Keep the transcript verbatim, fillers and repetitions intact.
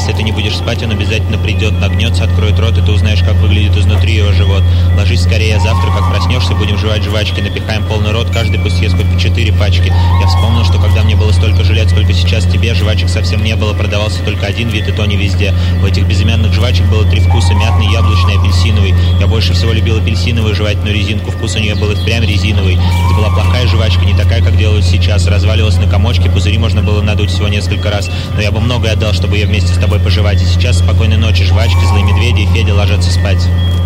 Если ты не будешь спать, он обязательно придет, нагнется, откроет рот, и ты узнаешь, как выглядит изнутри его живот. Ложись скорее, завтра, как проснешься, будем жевать жвачки, напихаем полный рот, каждый пусть съест хоть по четыре пачки. Я вспомнил, что когда мне было столько же лет, сколько сейчас тебе, жвачек совсем не было, продавался только один вид, и то не везде. У этих безымянных жвачек было три вкуса: мятный, яблочный, апельсиновый. Я больше всего любил апельсиновую жевательную резинку, вкус у нее был и впрямь резиновый. Это была плохая жвачка, не такая, как делают сейчас. Разваливалась на комочки, пузыри можно было надуть всего несколько раз. Но я бы многое отдал, чтобы ее вместе с тобой пожевать. И сейчас спокойной ночи, жвачки, злые медведи и Федя ложатся спать.